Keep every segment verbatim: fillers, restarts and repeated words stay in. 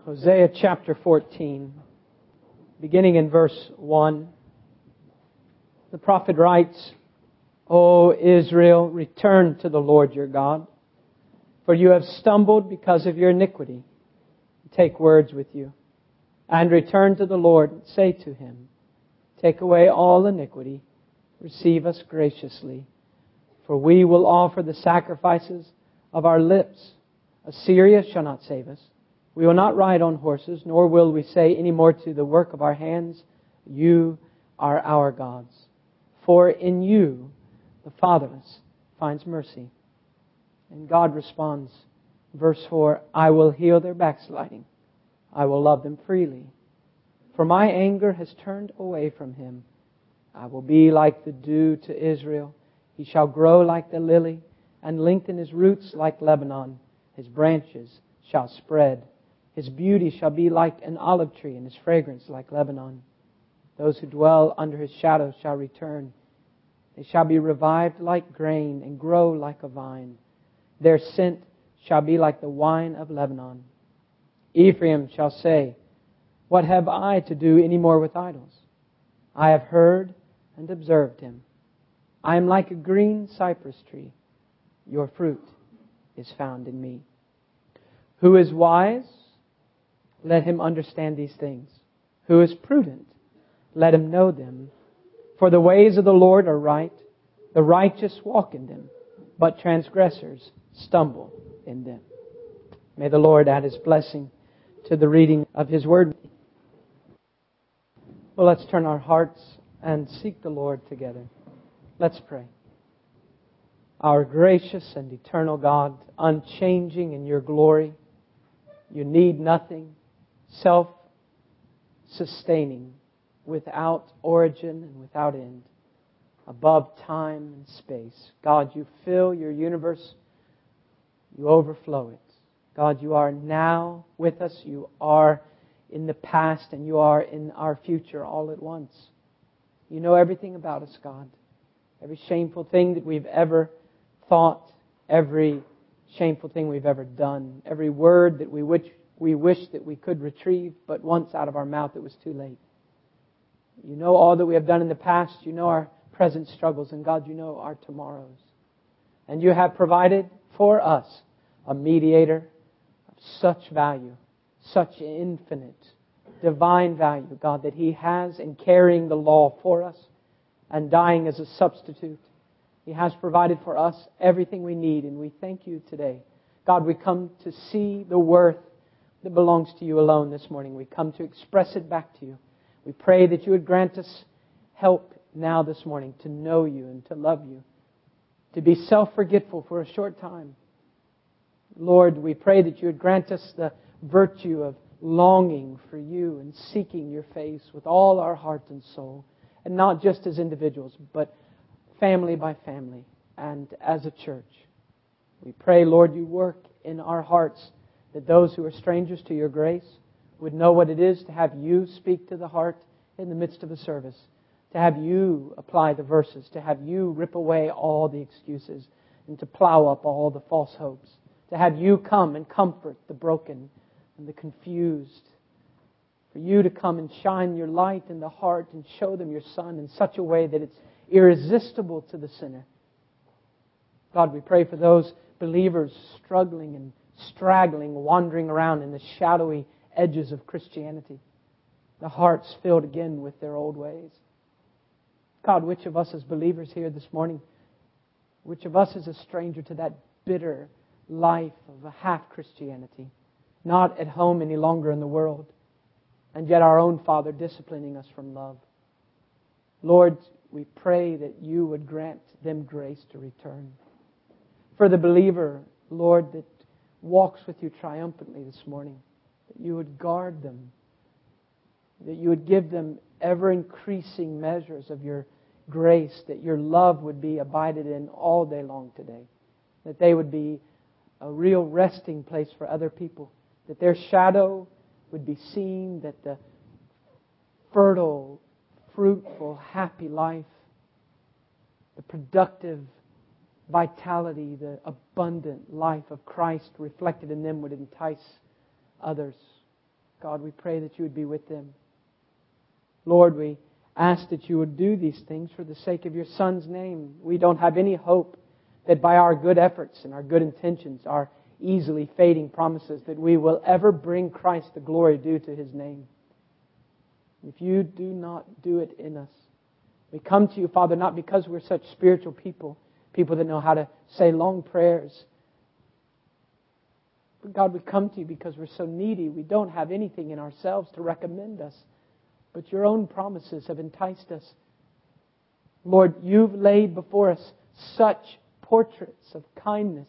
Hosea chapter fourteen, beginning in verse one. The prophet writes, O Israel, return to the Lord your God, for you have stumbled because of your iniquity. Take words with you, and return to the Lord, and say to Him, take away all iniquity, receive us graciously, for we will offer the sacrifices of our lips. Assyria shall not save us. We will not ride on horses, nor will we say any more to the work of our hands, you are our gods. For in you the fatherless finds mercy. And God responds, verse four, I will heal their backsliding. I will love them freely. For my anger has turned away from him. I will be like the dew to Israel. He shall grow like the lily, and lengthen his roots like Lebanon. His branches shall spread. His beauty shall be like an olive tree, and his fragrance like Lebanon. Those who dwell under his shadow shall return. They shall be revived like grain, and grow like a vine. Their scent shall be like the wine of Lebanon. Ephraim shall say, what have I to do any more with idols? I have heard and observed him. I am like a green cypress tree. Your fruit is found in me. Who is wise? Let him understand these things. Who is prudent? Let him know them. For the ways of the Lord are right. The righteous walk in them, but transgressors stumble in them. May the Lord add His blessing to the reading of His Word. Well, let's turn our hearts and seek the Lord together. Let's pray. Our gracious and eternal God, unchanging in your glory, you need nothing, self-sustaining, without origin and without end, above time and space. God, you fill your universe, you overflow it. God, you are now with us, you are in the past, and you are in our future all at once. You know everything about us, God. Every shameful thing that we've ever thought, every shameful thing we've ever done, every word that we wish, we wish that we could retrieve, but once out of our mouth it was too late. You know all that we have done in the past. You know our present struggles. And God, you know our tomorrows. And you have provided for us a mediator of such value, such infinite, divine value, God, that He has in carrying the law for us and dying as a substitute. He has provided for us everything we need, and we thank you today. God, we come to see the worth that belongs to you alone this morning. We come to express it back to you. We pray that you would grant us help now this morning to know you and to love you, to be self-forgetful for a short time. Lord, we pray that you would grant us the virtue of longing for you and seeking your face with all our heart and soul, and not just as individuals, but family by family and as a church. We pray, Lord, you work in our hearts that those who are strangers to your grace would know what it is to have you speak to the heart in the midst of a service, to have you apply the verses, to have you rip away all the excuses and to plow up all the false hopes, to have you come and comfort the broken and the confused, for you to come and shine your light in the heart and show them your Son in such a way that it's irresistible to the sinner. God, we pray for those believers struggling and straggling, wandering around in the shadowy edges of Christianity, the hearts filled again with their old ways. God, which of us as believers here this morning, which of us is a stranger to that bitter life of a half-Christianity, not at home any longer in the world, and yet our own Father disciplining us from love? Lord, we pray that you would grant them grace to return. For the believer, Lord, that walks with you triumphantly this morning, that you would guard them, that you would give them ever-increasing measures of your grace, that your love would be abided in all day long today, that they would be a real resting place for other people, that their shadow would be seen, that the fertile, fruitful, happy life, the productive vitality, the abundant life of Christ reflected in them would entice others God, we pray that you would be with them. Lord, we ask that you would do these things for the sake of your Son's name. We don't have any hope that by our good efforts and our good intentions, our easily fading promises, that we will ever bring Christ the glory due to His name. If you do not do it in us, we come to you, Father, not because we're such spiritual people, people that know how to say long prayers. But God, we come to you because we're so needy. We don't have anything in ourselves to recommend us. But your own promises have enticed us. Lord, you've laid before us such portraits of kindness,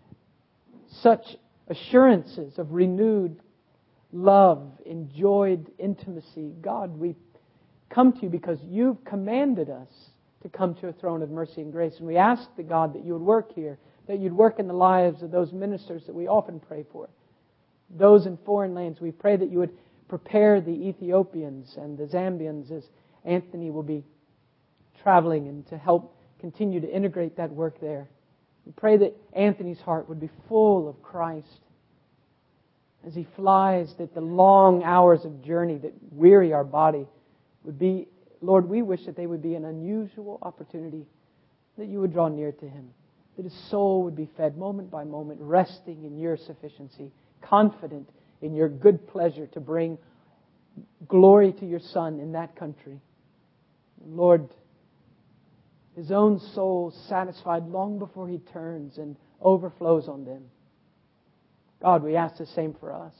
such assurances of renewed love, enjoyed intimacy. God, we come to you because you've commanded us to come to a throne of mercy and grace. And we ask the God that you would work here, that you'd work in the lives of those ministers that we often pray for, those in foreign lands. We pray that you would prepare the Ethiopians and the Zambians as Anthony will be traveling and to help continue to integrate that work there. We pray that Anthony's heart would be full of Christ as he flies, that the long hours of journey that weary our body would be, Lord, we wish that they would be an unusual opportunity, that you would draw near to him, that his soul would be fed moment by moment, resting in your sufficiency, confident in your good pleasure to bring glory to your Son in that country. Lord, his own soul satisfied long before he turns and overflows on them. God, we ask the same for us.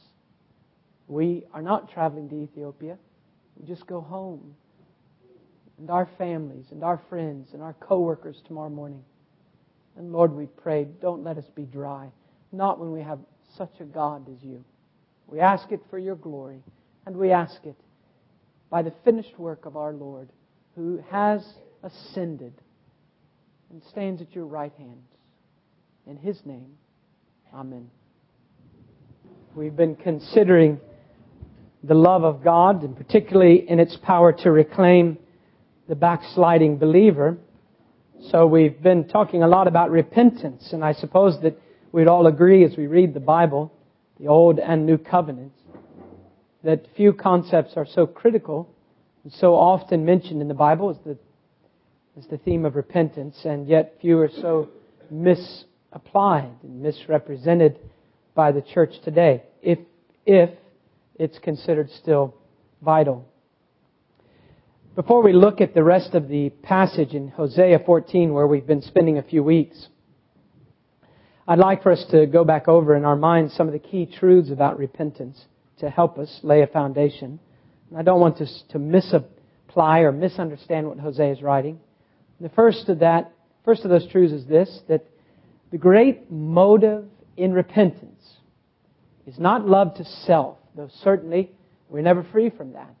We are not traveling to Ethiopia. We just go home. And our families and our friends and our co-workers tomorrow morning. And Lord, we pray, don't let us be dry. Not when we have such a God as you. We ask it for your glory. And we ask it by the finished work of our Lord, who has ascended and stands at your right hand. In His name, amen. We've been considering the love of God, and particularly in its power to reclaim the backsliding believer. So we've been talking a lot about repentance, and I suppose that we'd all agree as we read the Bible, the Old and New Covenants, that few concepts are so critical and so often mentioned in the Bible as the, as the theme of repentance, and yet few are so misapplied and misrepresented by the church today, if if it's considered still vital. Before we look at the rest of the passage in Hosea fourteen, where we've been spending a few weeks, I'd like for us to go back over in our minds some of the key truths about repentance to help us lay a foundation. And I don't want us to misapply or misunderstand what Hosea is writing. The first of that, first of those truths is this, that the great motive in repentance is not love to self, though certainly we're never free from that.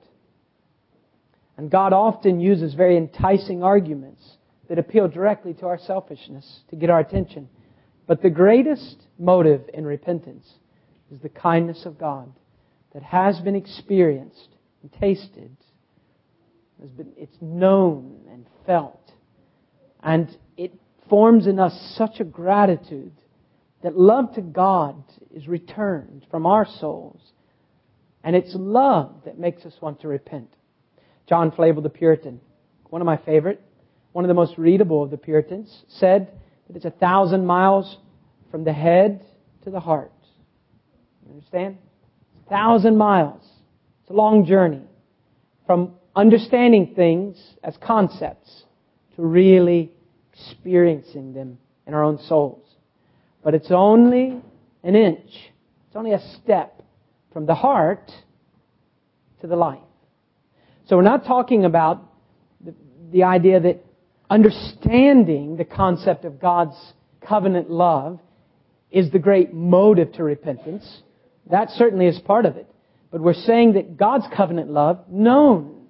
And God often uses very enticing arguments that appeal directly to our selfishness to get our attention. But the greatest motive in repentance is the kindness of God that has been experienced and tasted. Has been, it's known and felt. And it forms in us such a gratitude that love to God is returned from our souls. And it's love that makes us want to repent. John Flavel, the Puritan, one of my favorite, one of the most readable of the Puritans, said that it's a thousand miles from the head to the heart. You understand? It's a thousand miles. It's a long journey from understanding things as concepts to really experiencing them in our own souls. But it's only an inch. It's only a step from the heart to the life. So we're not talking about the, the idea that understanding the concept of God's covenant love is the great motive to repentance. That certainly is part of it. But we're saying that God's covenant love, known,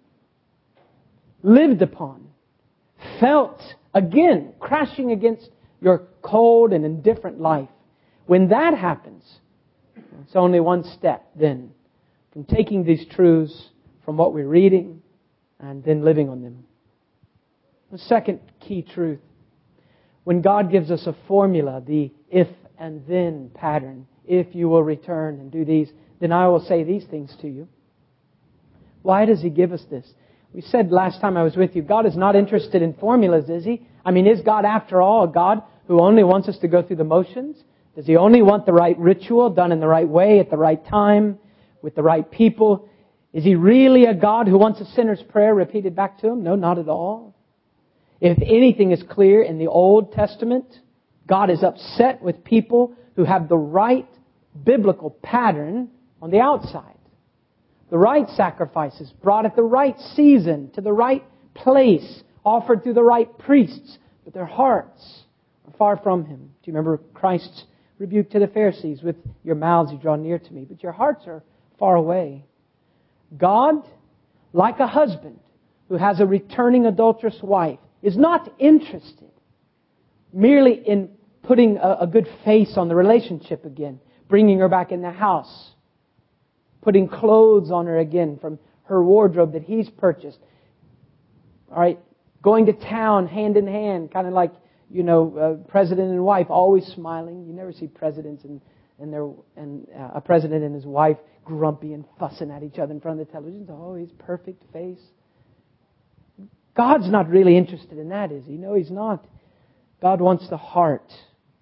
lived upon, felt, again, crashing against your cold and indifferent life. When that happens, it's only one step then from taking these truths from what we're reading and then living on them. The second key truth, when God gives us a formula, the if and then pattern, if you will return and do these, then I will say these things to you. Why does He give us this? We said last time I was with you, God is not interested in formulas, is He? I mean, is God after all a God who only wants us to go through the motions? Does He only want the right ritual done in the right way at the right time with the right people? Is He really a God who wants a sinner's prayer repeated back to Him? No, not at all. If anything is clear in the Old Testament, God is upset with people who have the right biblical pattern on the outside. The right sacrifices brought at the right season, to the right place, offered through the right priests, but their hearts are far from Him. Do you remember Christ's rebuke to the Pharisees? With your mouths you draw near to me, but your hearts are far away. God, like a husband who has a returning adulterous wife, is not interested merely in putting a, a good face on the relationship again, bringing her back in the house, putting clothes on her again from her wardrobe that He's purchased. All right, going to town hand in hand, kind of like, you know, uh, president and wife always smiling. You never see presidents and and their and uh, a president and his wife grumpy and fussing at each other in front of the television. Oh, His perfect face. God's not really interested in that, is He? No, He's not. God wants the heart.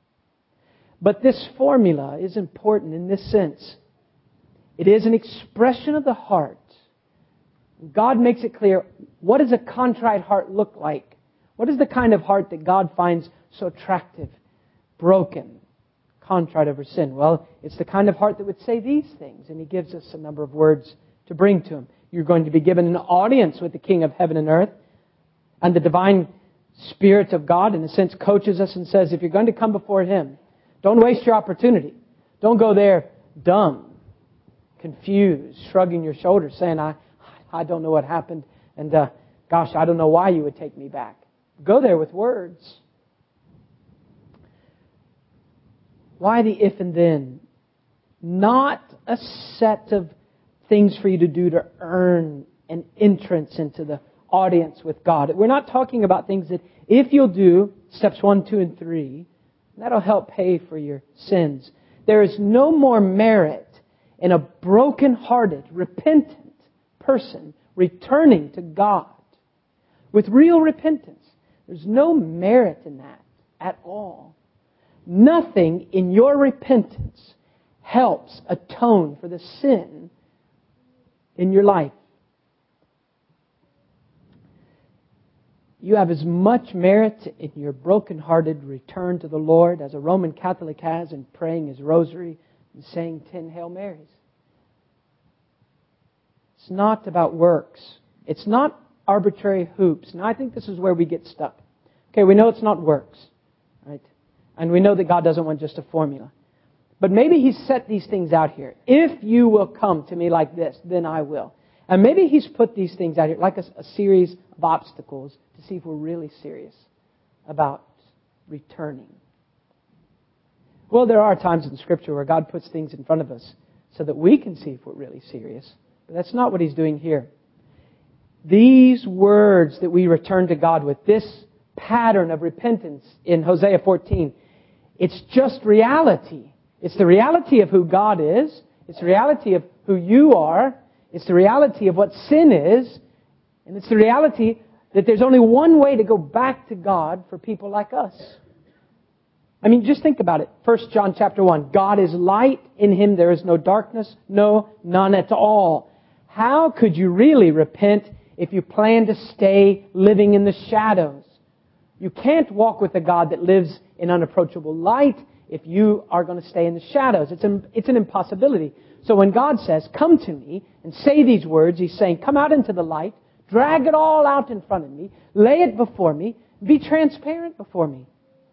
But this formula is important in this sense. It is an expression of the heart. God makes it clear, what does a contrite heart look like? What is the kind of heart that God finds so attractive, broken, contrite over sin? Well, it's the kind of heart that would say these things. And He gives us a number of words to bring to Him. You're going to be given an audience with the King of heaven and earth. And the divine Spirit of God, in a sense, coaches us and says, if you're going to come before Him, don't waste your opportunity. Don't go there dumb, confused, shrugging your shoulders, saying, I, I don't know what happened. And uh, gosh, I don't know why you would take me back. Go there with words. Why the if and then? Not a set of things for you to do to earn an entrance into the audience with God. We're not talking about things that if you'll do steps one, two, and three, that'll help pay for your sins. There is no more merit in a broken-hearted, repentant person returning to God with real repentance. There's no merit in that at all. Nothing in your repentance helps atone for the sin in your life. You have as much merit in your broken-hearted return to the Lord as a Roman Catholic has in praying his rosary and saying ten Hail Marys. It's not about works. It's not arbitrary hoops. Now, I think this is where we get stuck. Okay, we know it's not works, right? And we know that God doesn't want just a formula. But maybe He's set these things out here. If you will come to me like this, then I will. And maybe He's put these things out here like a, a series of obstacles to see if we're really serious about returning. Well, there are times in Scripture where God puts things in front of us so that we can see if we're really serious. But that's not what He's doing here. These words that we return to God with, this pattern of repentance in Hosea fourteen, it's just reality. It's the reality of who God is. It's the reality of who you are. It's the reality of what sin is. And it's the reality that there's only one way to go back to God for people like us. I mean, just think about it. First John chapter one. God is light. In Him there is no darkness. No, none at all. How could you really repent if you plan to stay living in the shadows? You can't walk with a God that lives in unapproachable light if you are going to stay in the shadows. It's an, it's an impossibility. So when God says, come to me and say these words, He's saying, come out into the light, drag it all out in front of me, lay it before me, be transparent before me.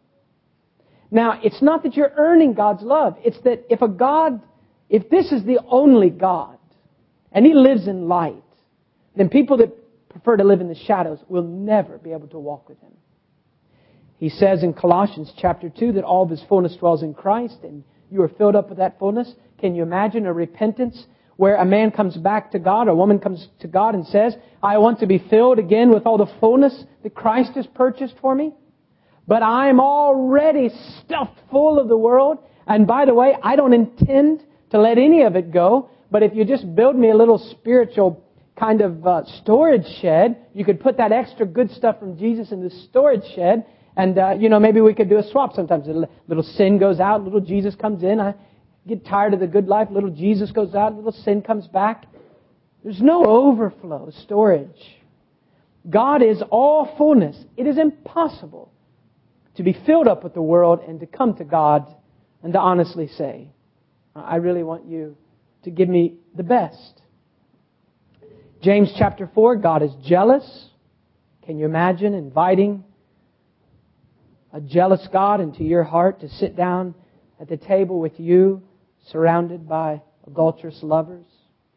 Now, it's not that you're earning God's love. It's that if a God, if this is the only God, and He lives in light, then people that prefer to live in the shadows will never be able to walk with Him. He says in Colossians chapter two that all of His fullness dwells in Christ, and you are filled up with that fullness. Can you imagine a repentance where a man comes back to God, or a woman comes to God and says, I want to be filled again with all the fullness that Christ has purchased for me? But I'm already stuffed full of the world. And by the way, I don't intend to let any of it go. But if you just build me a little spiritual kind of uh, storage shed, you could put that extra good stuff from Jesus in the storage shed. And, uh, you know, maybe we could do a swap sometimes. A little sin goes out, little Jesus comes in. I get tired of the good life, little Jesus goes out, little sin comes back. There's no overflow storage. God is all fullness. It is impossible to be filled up with the world and to come to God and to honestly say, I really want you to give me the best. James chapter four, God is jealous. Can you imagine inviting a jealous God into your heart to sit down at the table with you, surrounded by adulterous lovers?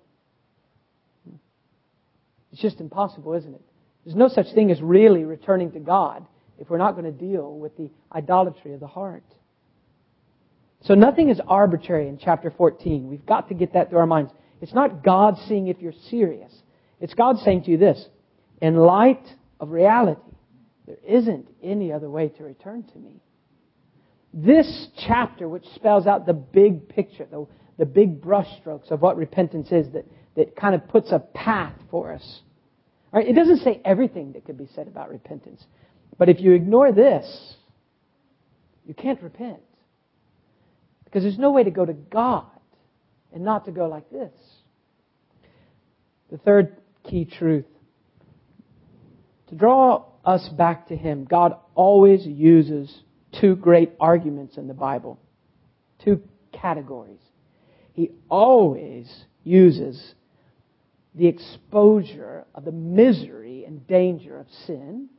It's just impossible, isn't it? There's no such thing as really returning to God if we're not going to deal with the idolatry of the heart. So nothing is arbitrary in chapter fourteen. We've got to get that through our minds. It's not God seeing if you're serious. It's God saying to you this, in light of reality, there isn't any other way to return to me. This chapter, which spells out the big picture, the, the big brushstrokes of what repentance is, that, that kind of puts a path for us. All right, it doesn't say everything that could be said about repentance. But if you ignore this, you can't repent. Because there's no way to go to God and not to go like this. The third key truth. To draw us back to Him, God always uses two great arguments in the Bible. Two categories. He always uses the exposure of the misery and danger of sin.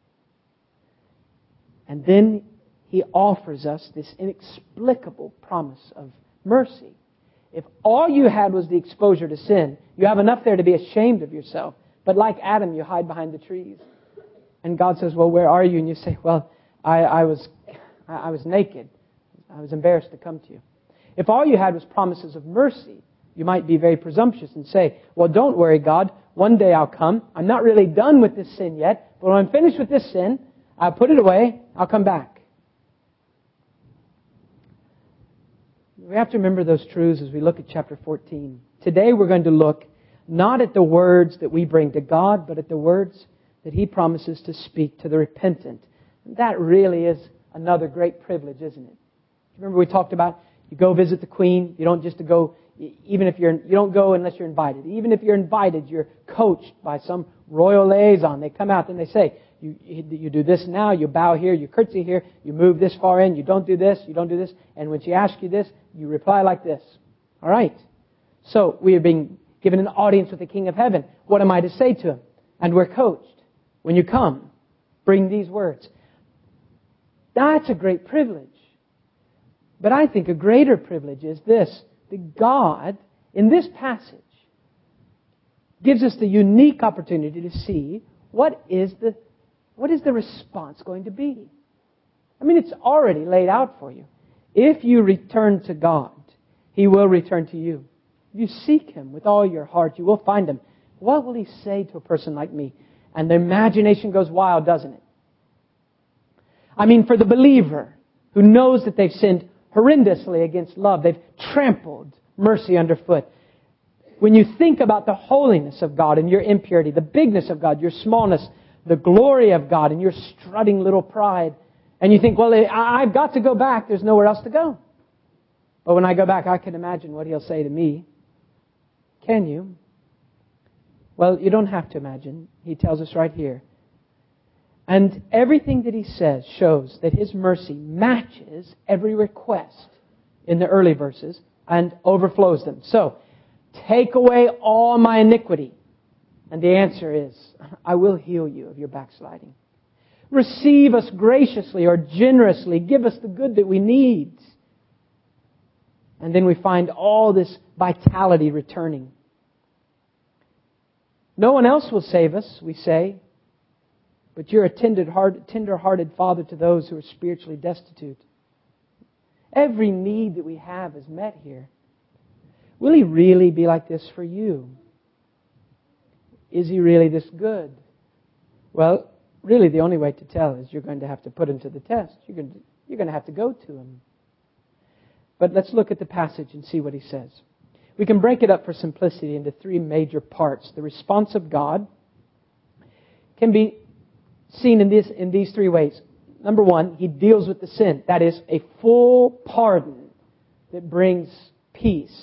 And then He offers us this inexplicable promise of mercy. If all you had was the exposure to sin, you have enough there to be ashamed of yourself. But like Adam, you hide behind the trees. And God says, well, where are you? And you say, well, I, I was I was naked. I was embarrassed to come to you. If all you had was promises of mercy, you might be very presumptuous and say, well, don't worry, God. One day I'll come. I'm not really done with this sin yet. But when I'm finished with this sin, I'll put it away. I'll come back. We have to remember those truths as we look at chapter fourteen. Today we're going to look not at the words that we bring to God, but at the words that He promises to speak to the repentant. And that really is another great privilege, isn't it? Remember we talked about you go visit the Queen. You don't just go, even if you're, you don't go unless you're invited. Even if you're invited, you're coached by some royal liaison. They come out and they say, You, you do this now, you bow here, you curtsy here, you move this far in, you don't do this, you don't do this. And when she asks you this, you reply like this. All right. So we are being given an audience with the King of Heaven. What am I to say to Him? And we're coached. When you come, bring these words. That's a great privilege. But I think a greater privilege is this, that God, in this passage, gives us the unique opportunity to see what is the What is the response going to be? I mean, it's already laid out for you. If you return to God, He will return to you. If you seek Him with all your heart, you will find Him. What will He say to a person like me? And the imagination goes wild, doesn't it? I mean, for the believer who knows that they've sinned horrendously against love, they've trampled mercy underfoot. When you think about the holiness of God and your impurity, the bigness of God, your smallness, the glory of God and your strutting little pride. And you think, well, I've got to go back. There's nowhere else to go. But when I go back, I can imagine what He'll say to me. Can you? Well, you don't have to imagine. He tells us right here. And everything that He says shows that His mercy matches every request in the early verses and overflows them. So, take away all my iniquity. And the answer is, I will heal you of your backsliding. Receive us graciously or generously. Give us the good that we need. And then we find all this vitality returning. No one else will save us, we say. But you're a tender-hearted Father to those who are spiritually destitute. Every need that we have is met here. Will He really be like this for you? Is He really this good? Well, really the only way to tell is you're going to have to put Him to the test. You're going to, you're going to have to go to Him. But let's look at the passage and see what He says. We can break it up for simplicity into three major parts. The response of God can be seen in, this, in these three ways. Number one, He deals with the sin. That is a full pardon that brings peace.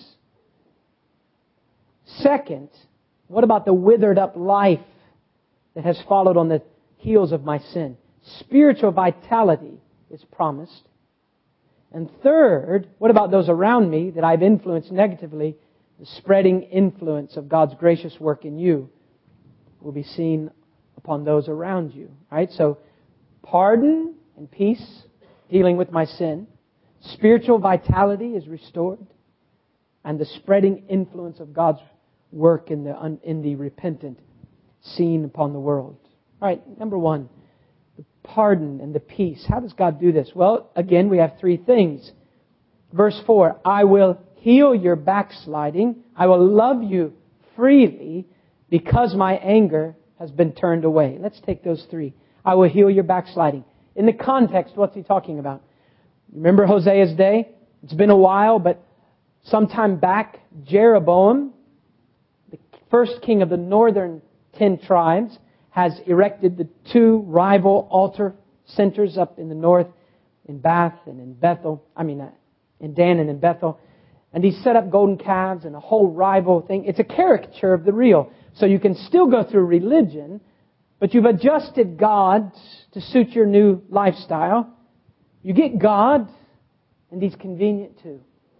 Second, what about the withered up life that has followed on the heels of my sin? Spiritual vitality is promised. And third, what about those around me that I've influenced negatively? The spreading influence of God's gracious work in you will be seen upon those around you. Right? So, pardon and peace, dealing with my sin. Spiritual vitality is restored. And the spreading influence of God's work in the in the repentant seen upon the world. All right, number one, the pardon and the peace. How does God do this? Well, again, we have three things. Verse four, I will heal your backsliding. I will love you freely because my anger has been turned away. Let's take those three. I will heal your backsliding. In the context, what's He talking about? Remember Hosea's day? It's been a while, but sometime back, Jeroboam, the first king of the northern ten tribes, has erected the two rival altar centers up in the north, in Bath and in Bethel. I mean, uh, in Dan and in Bethel. And he set up golden calves and a whole rival thing. It's a caricature of the real. So you can still go through religion, but you've adjusted God to suit your new lifestyle. You get God, and He's convenient too.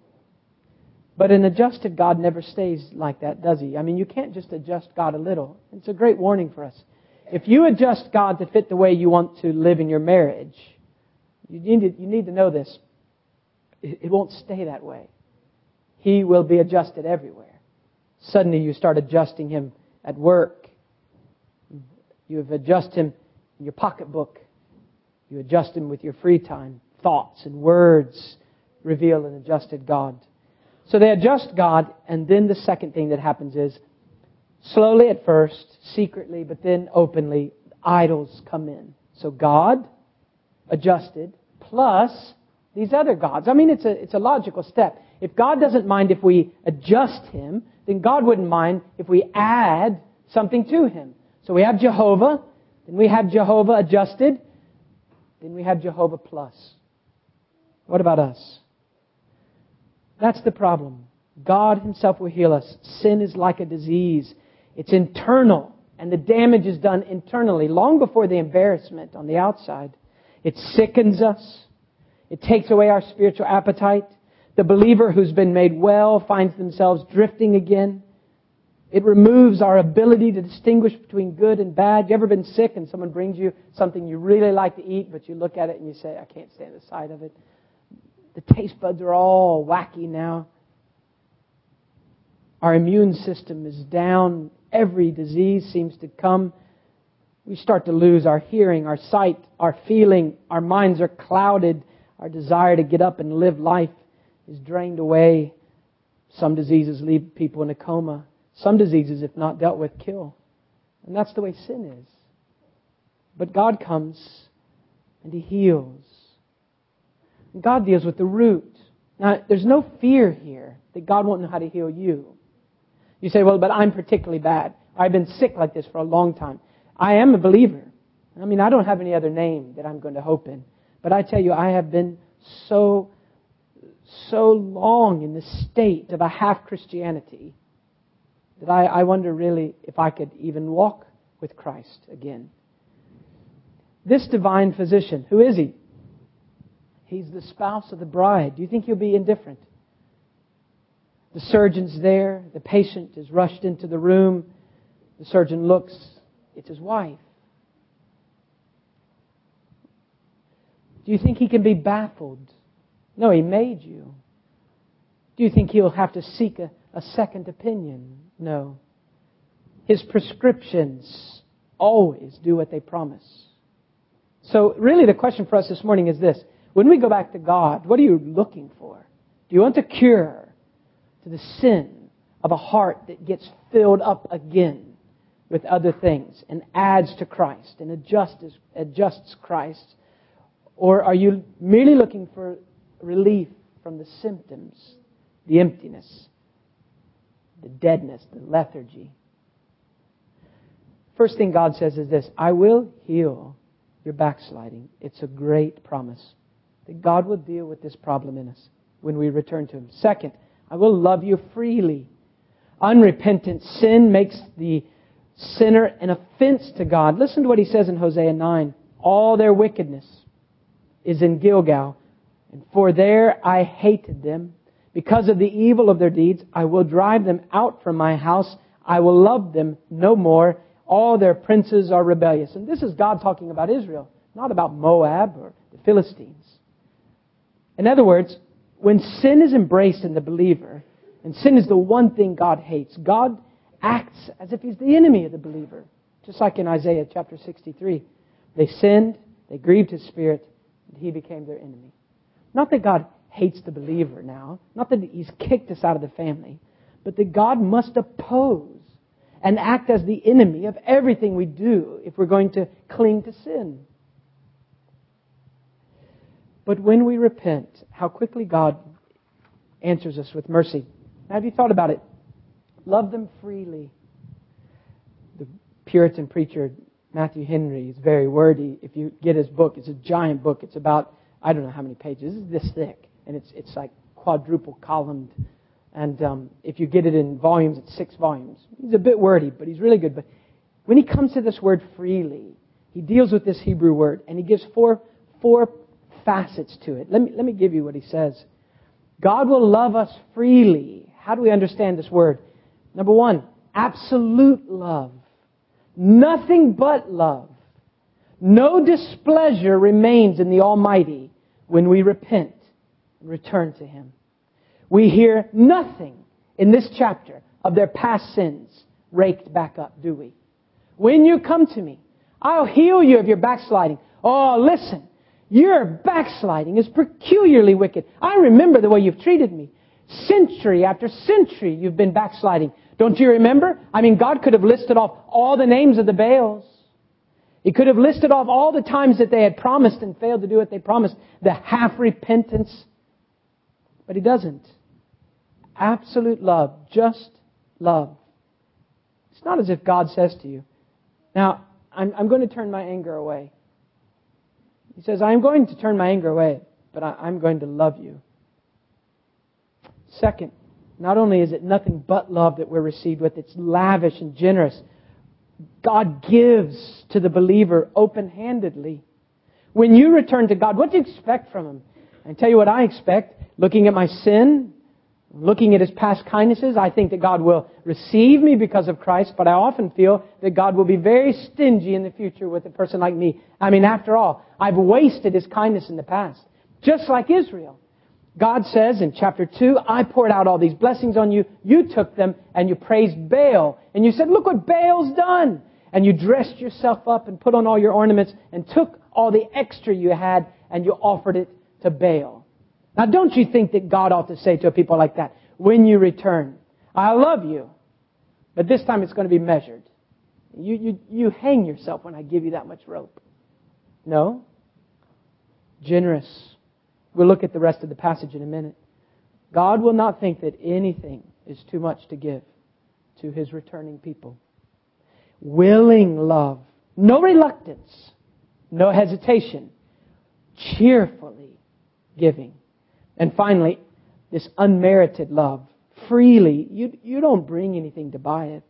But an adjusted God never stays like that, does He? I mean, you can't just adjust God a little. It's a great warning for us. If you adjust God to fit the way you want to live in your marriage, you need to, you need to know this. It, it won't stay that way. He will be adjusted everywhere. Suddenly you start adjusting Him at work. You have adjusted Him in your pocketbook. You adjust Him with your free time. Thoughts and words reveal an adjusted God. So they adjust God, and then the second thing that happens is, slowly at first, secretly, but then openly, idols come in. So God, adjusted, plus these other gods. I mean, it's a, it's a logical step. If God doesn't mind if we adjust Him, then God wouldn't mind if we add something to Him. So we have Jehovah, then we have Jehovah adjusted, then we have Jehovah plus. What about us? That's the problem. God Himself will heal us. Sin is like a disease. It's internal, and the damage is done internally, long before the embarrassment on the outside. It sickens us. It takes away our spiritual appetite. The believer who's been made well finds themselves drifting again. It removes our ability to distinguish between good and bad. You ever been sick and someone brings you something you really like to eat, but you look at it and you say, I can't stand the sight of it. The taste buds are all wacky now. Our immune system is down. Every disease seems to come. We start to lose our hearing, our sight, our feeling. Our minds are clouded. Our desire to get up and live life is drained away. Some diseases leave people in a coma. Some diseases, if not dealt with, kill. And that's the way sin is. But God comes and He heals. And God deals with the root. Now, there's no fear here that God won't know how to heal you. You say, well, but I'm particularly bad. I've been sick like this for a long time. I am a believer. I mean, I don't have any other name that I'm going to hope in. But I tell you, I have been so, so long in the state of a half Christianity that I, I wonder really if I could even walk with Christ again. This divine physician, who is He? He's the spouse of the bride. Do you think He'll be indifferent? The surgeon's there. The patient is rushed into the room. The surgeon looks. It's his wife. Do you think He can be baffled? No, He made you. Do you think He'll have to seek a, a second opinion? No. His prescriptions always do what they promise. So really the question for us this morning is this. When we go back to God, what are you looking for? Do you want a cure to the sin of a heart that gets filled up again with other things and adds to Christ and adjusts, adjusts Christ? Or are you merely looking for relief from the symptoms, the emptiness? the deadness, the lethargy. First thing God says is this: I will heal your backsliding. It's a great promise that God will deal with this problem in us when we return to Him. Second, I will love you freely. Unrepentant sin makes the sinner an offense to God. Listen to what He says in Hosea nine. All their wickedness is in Gilgal, and for there I hated them. Because of the evil of their deeds, I will drive them out from my house. I will love them no more. All their princes are rebellious. And this is God talking about Israel, not about Moab or the Philistines. In other words, when sin is embraced in the believer, and sin is the one thing God hates, God acts as if He's the enemy of the believer. Just like in Isaiah chapter sixty-three. They sinned, they grieved His Spirit, and He became their enemy. Not that God hates the believer now, not that He's kicked us out of the family, but that God must oppose and act as the enemy of everything we do if we're going to cling to sin. But when we repent, how quickly God answers us with mercy. Now, have you thought about it? Love them freely. The Puritan preacher, Matthew Henry, is very wordy. If you get his book, it's a giant book. It's about, I don't know how many pages. It's this thick. And it's it's like quadruple columned. And um, if you get it in volumes, it's six volumes. He's a bit wordy, but he's really good. But when he comes to this word freely, he deals with this Hebrew word, and he gives four four facets to it. Let me let me give you what he says. God will love us freely. How do we understand this word? Number one, absolute love. Nothing but love. No displeasure remains in the Almighty when we repent and return to Him. We hear nothing in this chapter of their past sins raked back up, do we? When you come to me, I'll heal you of your backsliding. Oh, listen, your backsliding is peculiarly wicked. I remember the way you've treated me. Century after century you've been backsliding. Don't you remember? I mean, God could have listed off all the names of the Baals. He could have listed off all the times that they had promised and failed to do what they promised. The half-repentance. But He doesn't. Absolute love. Just love. It's not as if God says to you, now, I'm, I'm going to turn my anger away. He says, I'm going to turn my anger away, but I, I'm going to love you. Second, not only is it nothing but love that we're received with, it's lavish and generous. God gives to the believer open-handedly. When you return to God, what do you expect from Him? I tell you what I expect. Looking at my sin, looking at His past kindnesses, I think that God will receive me because of Christ, but I often feel that God will be very stingy in the future with a person like me. I mean, after all, I've wasted His kindness in the past. Just like Israel. God says in chapter two, I poured out all these blessings on you. You took them and you praised Baal. And you said, look what Baal's done. And you dressed yourself up and put on all your ornaments and took all the extra you had and you offered it to Baal. Now, don't you think that God ought to say to people like that, when you return, I love you, but this time it's going to be measured. You, you, you hang yourself when I give you that much rope. No. Generous. We'll look at the rest of the passage in a minute. God will not think that anything is too much to give to His returning people. Willing love. No reluctance. No hesitation. Cheerfully giving. And finally, this unmerited love. Freely. You, you don't bring anything to buy it.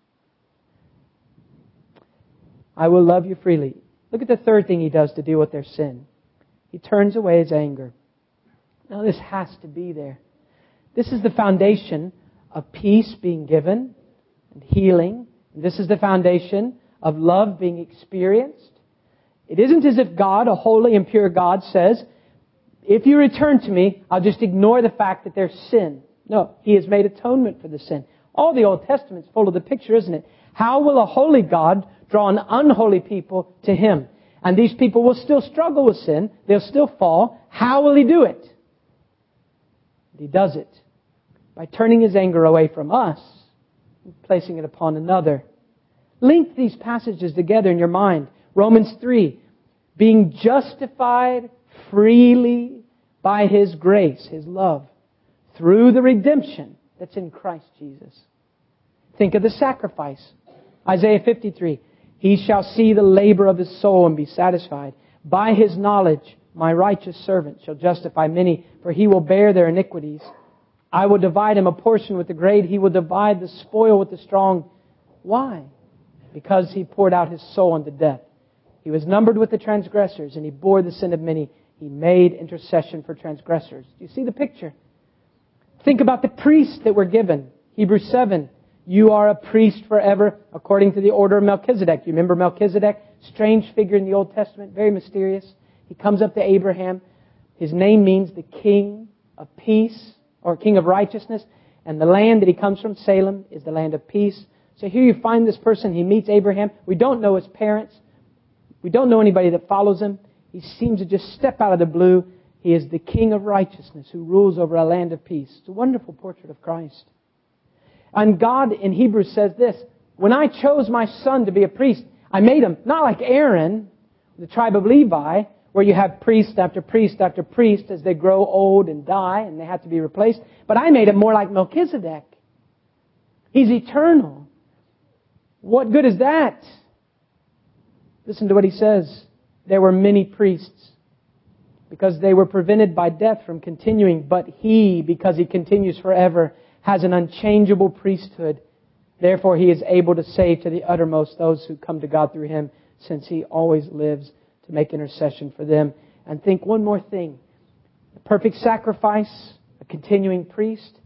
I will love you freely. Look at the third thing He does to deal with their sin. He turns away His anger. Now this has to be there. This is the foundation of peace being given and healing. This is the foundation of love being experienced. It isn't as if God, a holy and pure God, says, if you return to me, I'll just ignore the fact that there's sin. No, He has made atonement for the sin. All the Old Testament's full of the picture, isn't it? How will a holy God draw an unholy people to Him? And these people will still struggle with sin. They'll still fall. How will He do it? He does it by turning His anger away from us and placing it upon another. Link these passages together in your mind. Romans three, being justified freely by His grace, His love, through the redemption that's in Christ Jesus. Think of the sacrifice. Isaiah fifty-three. He shall see the labor of his soul and be satisfied. By his knowledge, my righteous servant shall justify many, for he will bear their iniquities. I will divide him a portion with the great. He will divide the spoil with the strong. Why? Because he poured out his soul unto death. He was numbered with the transgressors, and he bore the sin of many. He made intercession for transgressors. Do you see the picture? Think about the priests that were given. Hebrews seven. You are a priest forever, according to the order of Melchizedek. You remember Melchizedek? Strange figure in the Old Testament, very mysterious. He comes up to Abraham. His name means the king of peace, or king of righteousness. And the land that he comes from, Salem, is the land of peace. So here you find this person. He meets Abraham. We don't know his parents. We don't know anybody that follows him. He seems to just step out of the blue. He is the king of righteousness who rules over a land of peace. It's a wonderful portrait of Christ. And God in Hebrews says this, when I chose my son to be a priest, I made him not like Aaron, the tribe of Levi, where you have priest after priest after priest as they grow old and die and they have to be replaced. But I made him more like Melchizedek. He's eternal. What good is that? Listen to what he says. There were many priests because they were prevented by death from continuing. But he, because he continues forever, has an unchangeable priesthood. Therefore, he is able to save to the uttermost those who come to God through him, since he always lives to make intercession for them. And think one more thing. A perfect sacrifice, a continuing priest,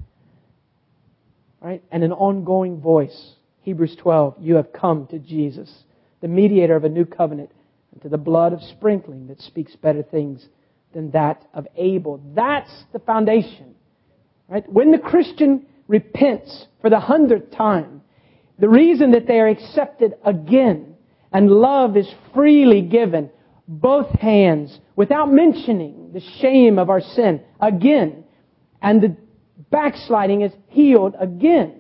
right? And an ongoing voice. Hebrews twelve, you have come to Jesus, the mediator of a new covenant, and to the blood of sprinkling that speaks better things than that of Abel. That's the foundation. Right? When the Christian repents for the hundredth time, the reason that they are accepted again and love is freely given, both hands, without mentioning the shame of our sin, again, and the backsliding is healed again,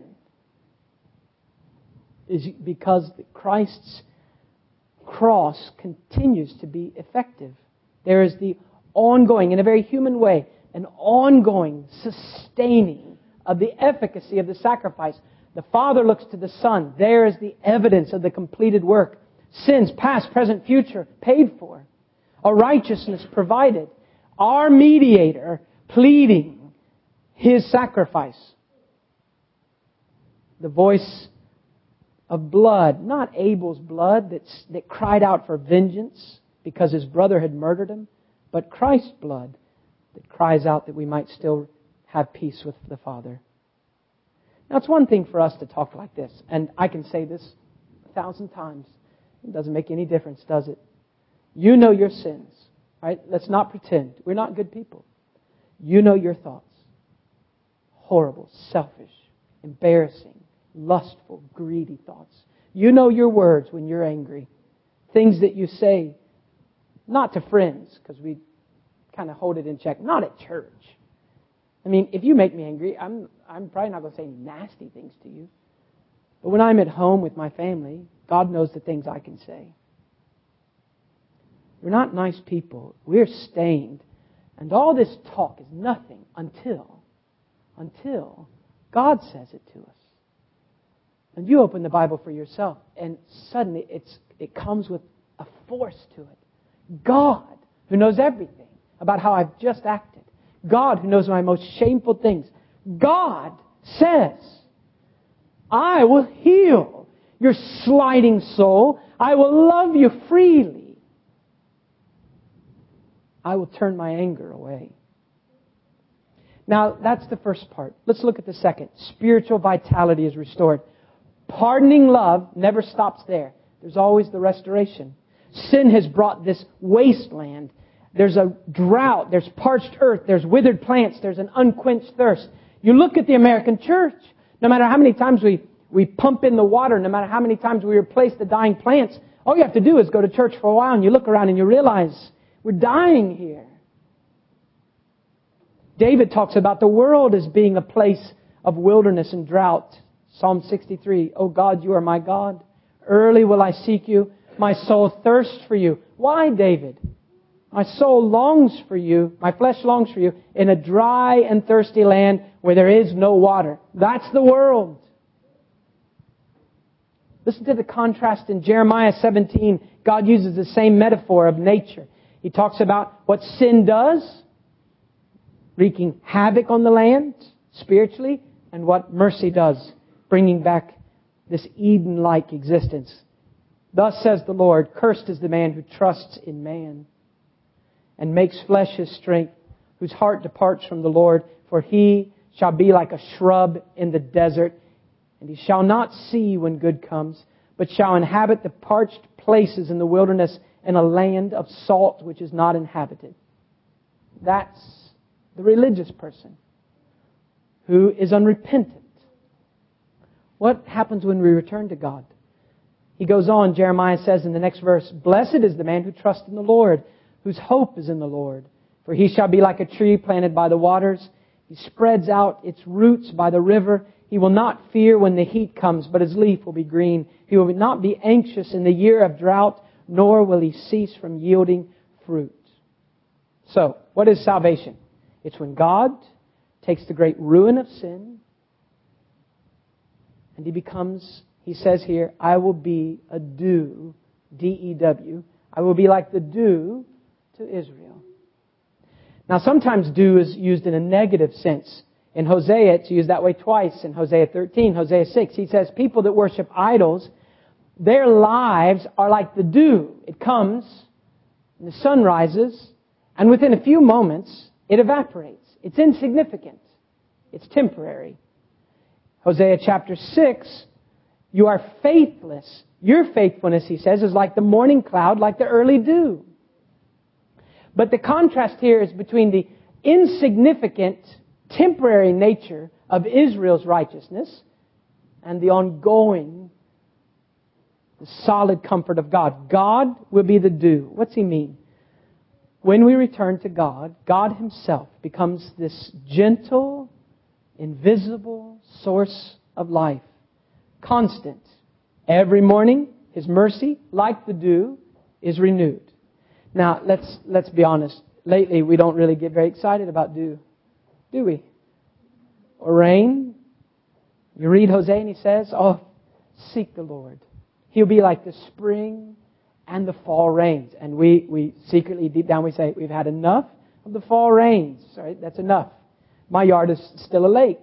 is because Christ's cross continues to be effective. There is the ongoing, in a very human way, an ongoing sustaining of the efficacy of the sacrifice. The Father looks to the Son. There is the evidence of the completed work. Sins, past, present, future, paid for. A righteousness provided. Our mediator pleading his sacrifice. The voice of blood, not Abel's blood that's, that cried out for vengeance because his brother had murdered him, but Christ's blood that cries out that we might still have peace with the Father. Now, it's one thing for us to talk like this, and I can say this a thousand times. It doesn't make any difference, does it? You know your sins, right? Let's not pretend. We're not good people. You know your thoughts. Horrible, selfish, embarrassing, lustful, greedy thoughts. You know your words when you're angry. Things that you say, not to friends, because we kind of hold it in check. Not at church. I mean, if you make me angry, I'm I'm probably not going to say any nasty things to you. But when I'm at home with my family, God knows the things I can say. We're not nice people. We're stained. And all this talk is nothing until, until God says it to us. And you open the Bible for yourself, and suddenly it's it comes with a force to it. God, who knows everything about how I've just acted. God, who knows my most shameful things. God says, I will heal your sliding soul. I will love you freely. I will turn my anger away. Now, that's the first part. Let's look at the second. Spiritual vitality is restored. Pardoning love never stops there. There's always the restoration. Sin has brought this wasteland. There's a drought. There's parched earth. There's withered plants. There's an unquenched thirst. You look at the American church. No matter how many times we, we pump in the water, no matter how many times we replace the dying plants, all you have to do is go to church for a while and you look around and you realize we're dying here. David talks about the world as being a place of wilderness and drought. Psalm sixty-three, O God, you are my God. Early will I seek you. My soul thirsts for you. Why, David? My soul longs for you. My flesh longs for you in a dry and thirsty land where there is no water. That's the world. Listen to the contrast in Jeremiah seventeen. God uses the same metaphor of nature. He talks about what sin does, wreaking havoc on the land spiritually, and what mercy does, bringing back this Eden-like existence. Thus says the Lord, cursed is the man who trusts in man and makes flesh his strength, whose heart departs from the Lord, for he shall be like a shrub in the desert, and he shall not see when good comes, but shall inhabit the parched places in the wilderness, in a land of salt which is not inhabited. That's the religious person who is unrepentant. What happens when we return to God? He goes on, Jeremiah says in the next verse, blessed is the man who trusts in the Lord, whose hope is in the Lord. For he shall be like a tree planted by the waters. He spreads out its roots by the river. He will not fear when the heat comes, but his leaf will be green. He will not be anxious in the year of drought, nor will he cease from yielding fruit. So, what is salvation? It's when God takes the great ruin of sin and He becomes, He says here, I will be a dew, D E W. I will be like the dew to Israel. Now sometimes dew is used in a negative sense. In Hosea it's used that way twice. In Hosea thirteen, Hosea six, he says people that worship idols, their lives are like the dew. It comes, and the sun rises, and within a few moments it evaporates. It's insignificant. It's temporary. Hosea chapter six, you are faithless. Your faithfulness, he says, is like the morning cloud, like the early dew. But the contrast here is between the insignificant, temporary nature of Israel's righteousness and the ongoing, the solid comfort of God. God will be the dew. What's He mean? When we return to God, God Himself becomes this gentle, invisible source of life. Constant. Every morning, His mercy, like the dew, is renewed. Now, let's let's be honest. Lately, we don't really get very excited about dew, do we? Or rain. You read Hosea and he says, oh, seek the Lord. He'll be like the spring and the fall rains. And we, we secretly, deep down, we say, we've had enough of the fall rains. Right? That's enough. My yard is still a lake.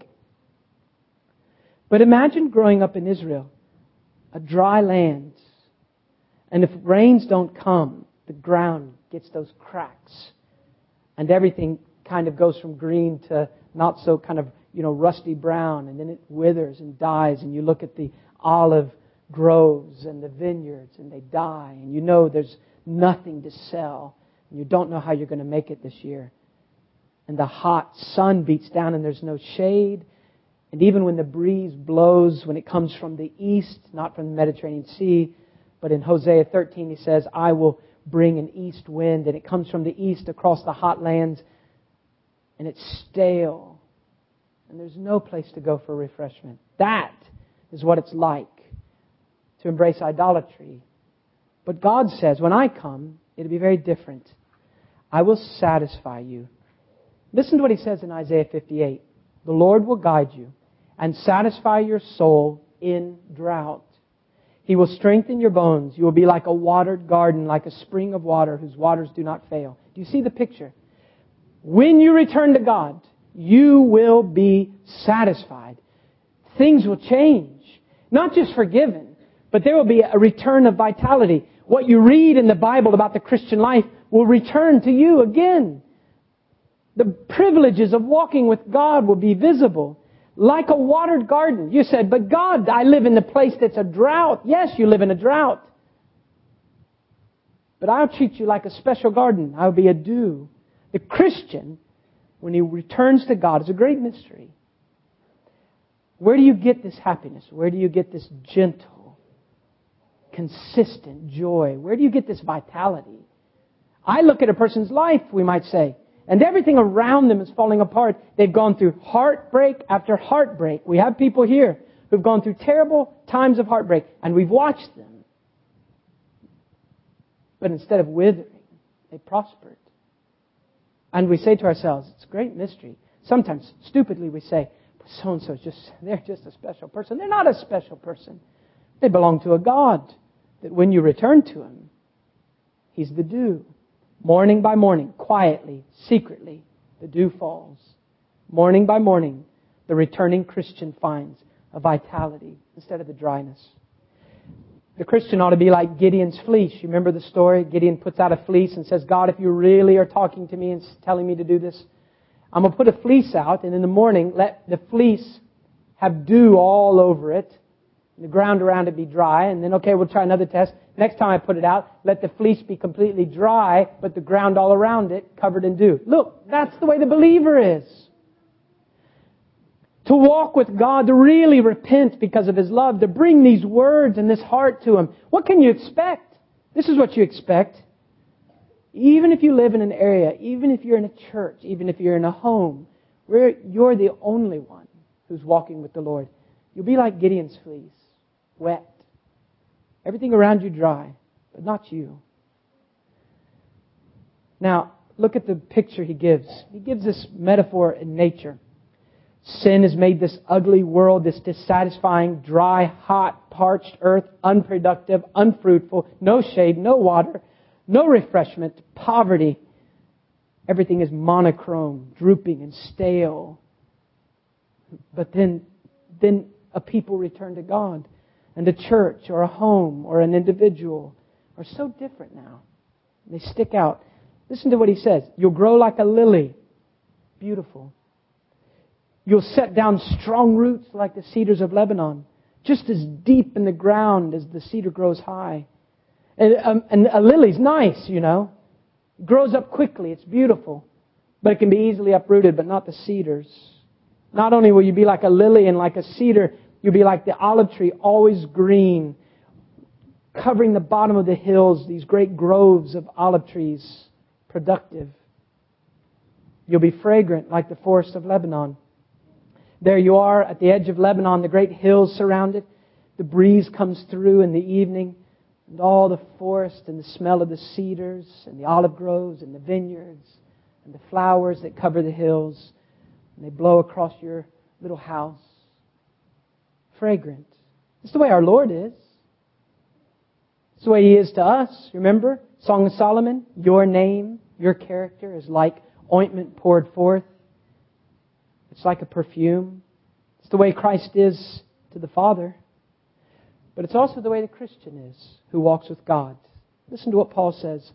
But imagine growing up in Israel, a dry land. And if rains don't come, the ground gets those cracks. And everything kind of goes from green to not so kind of, you know, rusty brown. And then it withers and dies. And you look at the olive groves and the vineyards and they die. And you know there's nothing to sell. And you don't know how you're going to make it this year. And the hot sun beats down and there's no shade. And even when the breeze blows, when it comes from the east, not from the Mediterranean Sea, but in Hosea thirteen he says, I will bring an east wind, and it comes from the east across the hot lands, and it's stale. And there's no place to go for refreshment. That is what it's like to embrace idolatry. But God says, when I come, it'll be very different. I will satisfy you. Listen to what He says in Isaiah fifty-eight. The Lord will guide you and satisfy your soul in drought. He will strengthen your bones. You will be like a watered garden, like a spring of water whose waters do not fail. Do you see the picture? When you return to God, you will be satisfied. Things will change. Not just forgiven, but there will be a return of vitality. What you read in the Bible about the Christian life will return to you again. The privileges of walking with God will be visible. Like a watered garden. You said, but God, I live in a place that's a drought. Yes, you live in a drought. But I'll treat you like a special garden. I'll be a dew. The Christian, when he returns to God, is a great mystery. Where do you get this happiness? Where do you get this gentle, consistent joy? Where do you get this vitality? I look at a person's life, we might say, and everything around them is falling apart. They've gone through heartbreak after heartbreak. We have people here who've gone through terrible times of heartbreak, and we've watched them. But instead of withering, they prospered. And we say to ourselves, it's a great mystery. Sometimes, stupidly, we say, so-and-so is just, they're just a special person. They're not a special person. They belong to a God that when you return to Him, He's the dew. Morning by morning, quietly, secretly, the dew falls. Morning by morning, the returning Christian finds a vitality instead of the dryness. The Christian ought to be like Gideon's fleece. You remember the story? Gideon puts out a fleece and says, God, if you really are talking to me and telling me to do this, I'm going to put a fleece out, and in the morning, let the fleece have dew all over it, and the ground around it be dry, and then, okay, we'll try another test. Next time I put it out, let the fleece be completely dry, but the ground all around it covered in dew. Look, that's the way the believer is. To walk with God, to really repent because of His love, to bring these words and this heart to Him. What can you expect? This is what you expect. Even if you live in an area, even if you're in a church, even if you're in a home, where you're the only one who's walking with the Lord, you'll be like Gideon's fleece, wet. Everything around you dry, but not you. Now, look at the picture he gives. He gives this metaphor in nature. Sin has made this ugly world, this dissatisfying, dry, hot, parched earth, unproductive, unfruitful, no shade, no water, no refreshment, poverty. Everything is monochrome, drooping and stale. But then, then a people return to God. And a church or a home or an individual are so different now. They stick out. Listen to what he says. You'll grow like a lily. Beautiful. You'll set down strong roots like the cedars of Lebanon, just as deep in the ground as the cedar grows high. And, um, and a lily's nice, you know. It grows up quickly. It's beautiful. But it can be easily uprooted, but not the cedars. Not only will you be like a lily and like a cedar, you'll be like the olive tree, always green, covering the bottom of the hills, these great groves of olive trees, productive. You'll be fragrant like the forest of Lebanon. There you are at the edge of Lebanon, the great hills surround it. The breeze comes through in the evening, and all the forest and the smell of the cedars and the olive groves and the vineyards and the flowers that cover the hills. And they blow across your little house. Fragrant. It's the way our Lord is. It's the way He is to us. Remember? Song of Solomon, your name, your character is like ointment poured forth. It's like a perfume. It's the way Christ is to the Father. But it's also the way the Christian is who walks with God. Listen to what Paul says.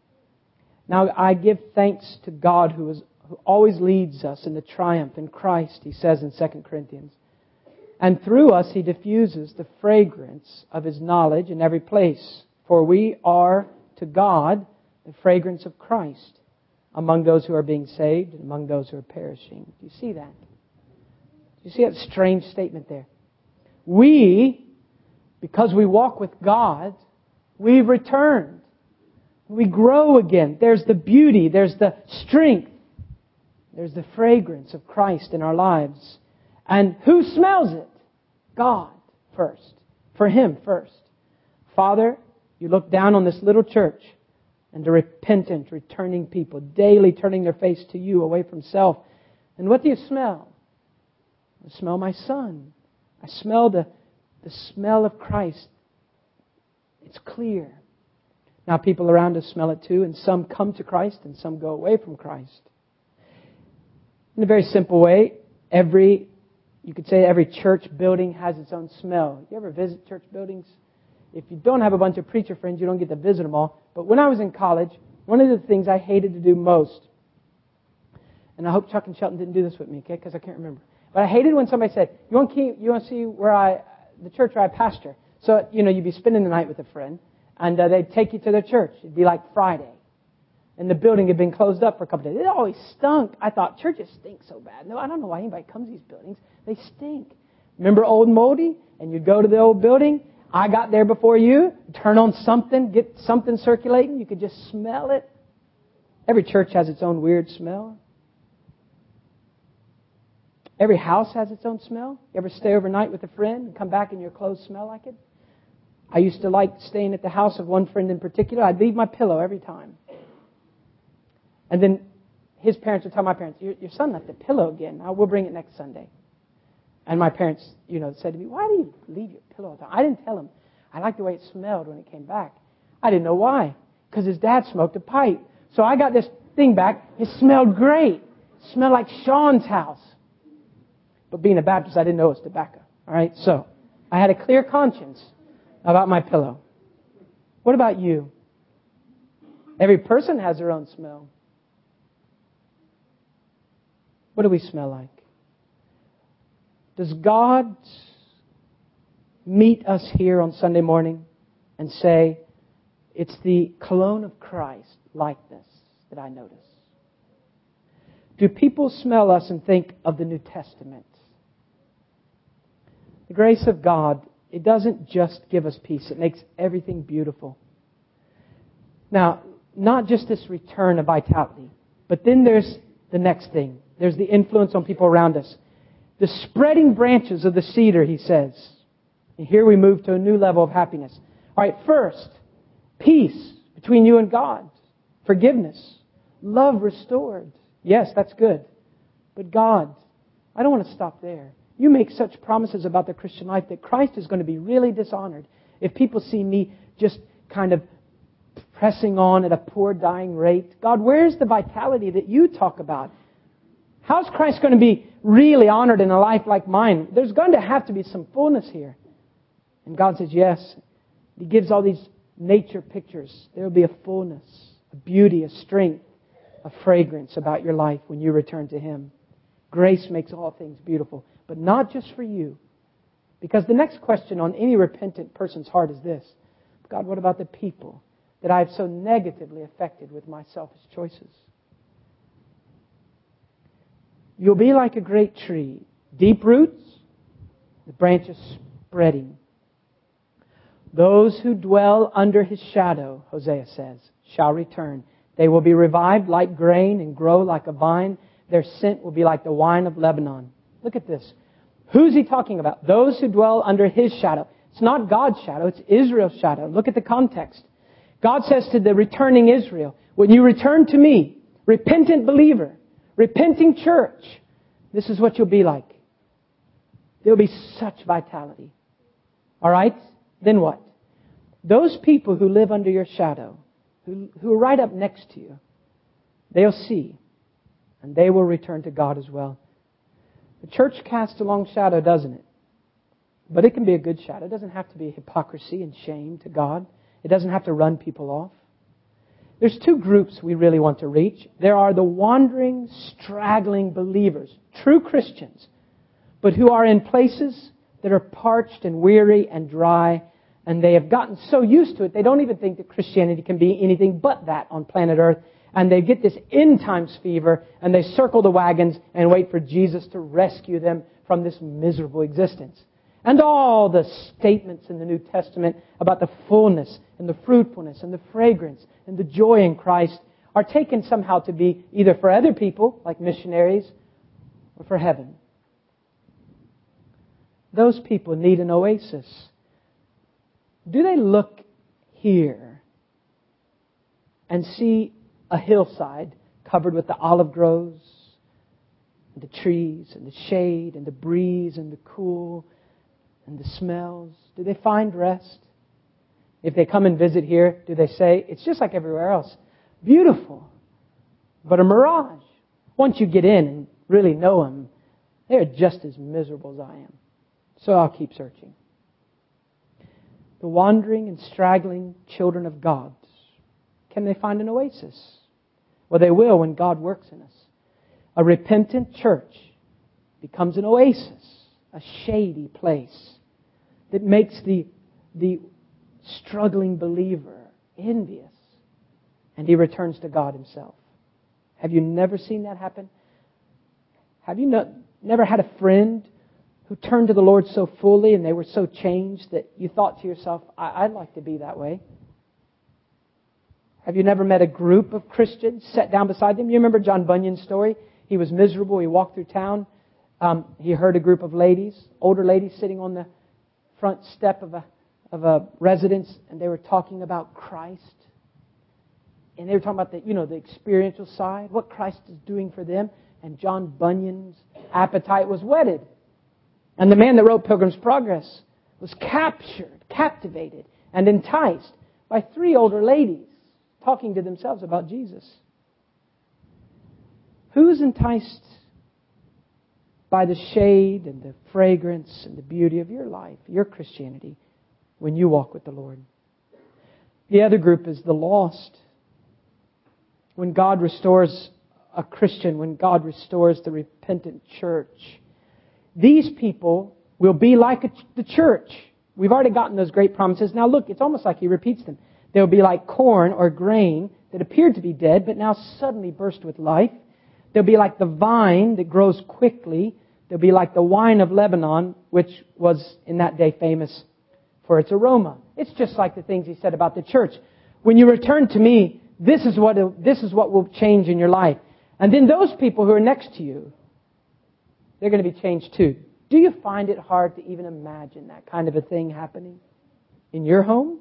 Now I give thanks to God who, is, who always leads us in the triumph in Christ, he says in Second Corinthians. And through us He diffuses the fragrance of His knowledge in every place. For we are to God the fragrance of Christ among those who are being saved and among those who are perishing. Do you see that? Do you see that strange statement there? We, because we walk with God, we've returned. We grow again. There's the beauty. There's the strength. There's the fragrance of Christ in our lives. And who smells it? God first. For Him first. Father, you look down on this little church and the repentant, returning people, daily turning their face to You away from self. And what do you smell? I smell my Son. I smell the, the smell of Christ. It's clear. Now people around us smell it too, and some come to Christ and some go away from Christ. In a very simple way, every You could say every church building has its own smell. You ever visit church buildings? If you don't have a bunch of preacher friends, you don't get to visit them all. But when I was in college, one of the things I hated to do most, and I hope Chuck and Shelton didn't do this with me, okay, because I can't remember. But I hated when somebody said, you want, to you want to see where I, the church where I pastor? So, you know, you'd be spending the night with a friend, and uh, they'd take you to their church. It'd be like Friday. And the building had been closed up for a couple of days. It always stunk. I thought, churches stink so bad. No, I don't know why anybody comes to these buildings. They stink. Remember Old Moldy? And you'd go to the old building. I got there before you. Turn on something. Get something circulating. You could just smell it. Every church has its own weird smell. Every house has its own smell. You ever stay overnight with a friend and come back and your clothes smell like it? I used to like staying at the house of one friend in particular. I'd leave my pillow every time. And then his parents would tell my parents, your, your son left the pillow again. Now we'll bring it next Sunday. And my parents, you know, said to me, why do you leave your pillow all the time? I didn't tell them. I liked the way it smelled when it came back. I didn't know why. Because his dad smoked a pipe. So I got this thing back. It smelled great. It smelled like Sean's house. But being a Baptist, I didn't know it was tobacco. All right? So I had a clear conscience about my pillow. What about you? Every person has their own smell. What do we smell like? Does God meet us here on Sunday morning and say, it's the cologne of Christ likeness that I notice? Do people smell us and think of the New Testament? The grace of God, it doesn't just give us peace. It makes everything beautiful. Now, not just this return of vitality, but then there's the next thing. There's the influence on people around us. The spreading branches of the cedar, he says. And here we move to a new level of happiness. All right, first, peace between you and God. Forgiveness. Love restored. Yes, that's good. But God, I don't want to stop there. You make such promises about the Christian life that Christ is going to be really dishonored if people see me just kind of pressing on at a poor dying rate. God, where's the vitality that you talk about? How's Christ going to be really honored in a life like mine? There's going to have to be some fullness here. And God says, yes. He gives all these nature pictures. There will be a fullness, a beauty, a strength, a fragrance about your life when you return to Him. Grace makes all things beautiful, but not just for you. Because the next question on any repentant person's heart is this: God, what about the people that I've so negatively affected with my selfish choices? You'll be like a great tree, deep roots, the branches spreading. Those who dwell under His shadow, Hosea says, shall return. They will be revived like grain and grow like a vine. Their scent will be like the wine of Lebanon. Look at this. Who's he talking about? Those who dwell under His shadow. It's not God's shadow, it's Israel's shadow. Look at the context. God says to the returning Israel, when you return to me, repentant believer, repenting church, this is what you'll be like. There'll be such vitality. All right? Then what? Those people who live under your shadow, who, who are right up next to you, they'll see, and they will return to God as well. The church casts a long shadow, doesn't it? But it can be a good shadow. It doesn't have to be hypocrisy and shame to God. It doesn't have to run people off. There's two groups we really want to reach. There are the wandering, straggling believers, true Christians, but who are in places that are parched and weary and dry, and they have gotten so used to it, they don't even think that Christianity can be anything but that on planet Earth. And they get this end times fever, and they circle the wagons and wait for Jesus to rescue them from this miserable existence. And all the statements in the New Testament about the fullness and the fruitfulness and the fragrance and the joy in Christ are taken somehow to be either for other people, like missionaries, or for heaven. Those people need an oasis. Do they look here and see a hillside covered with the olive groves, and the trees, and the shade, and the breeze, and the cool, and the smells? Do they find rest? If they come and visit here, do they say, it's just like everywhere else, beautiful, but a mirage? Once you get in and really know Him, they're just as miserable as I am. So I'll keep searching. The wandering and straggling children of God, can they find an oasis? Well, they will when God works in us. A repentant church becomes an oasis, a shady place that makes the, the struggling believer envious. And he returns to God Himself. Have you never seen that happen? Have you not, never had a friend who turned to the Lord so fully and they were so changed that you thought to yourself, I- I'd like to be that way? Have you never met a group of Christians, sat down beside them? You remember John Bunyan's story? He was miserable. He walked through town. Um, he heard a group of ladies, older ladies, sitting on the front step of a of a residence, and they were talking about Christ. And they were talking about the, you know, the experiential side, what Christ is doing for them. And John Bunyan's appetite was whetted. And the man that wrote Pilgrim's Progress was captured, captivated, and enticed by three older ladies talking to themselves about Jesus. Who's enticed by the shade and the fragrance and the beauty of your life, your Christianity, when you walk with the Lord? The other group is the lost. When God restores a Christian, when God restores the repentant church, these people will be like a, the church. We've already gotten those great promises. Now look, it's almost like He repeats them. They'll be like corn or grain that appeared to be dead, but now suddenly burst with life. They'll be like the vine that grows quickly. They'll be like the wine of Lebanon, which was in that day famous for its aroma. It's just like the things He said about the church. When you return to me, this is what this is what will change in your life. And then those people who are next to you, they're going to be changed too. Do you find it hard to even imagine that kind of a thing happening in your home?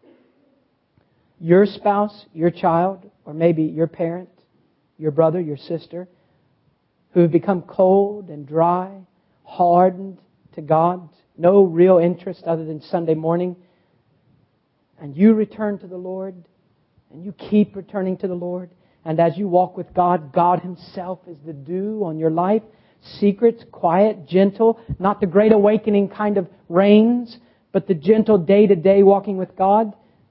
Your spouse, your child, or maybe your parent, your brother, your sister, who have become cold and dry, hardened to God, no real interest other than Sunday morning, and you return to the Lord, and you keep returning to the Lord, and as you walk with God, God Himself is the dew on your life, secret, quiet, gentle, not the great awakening kind of rains, but the gentle day-to-day walking with God.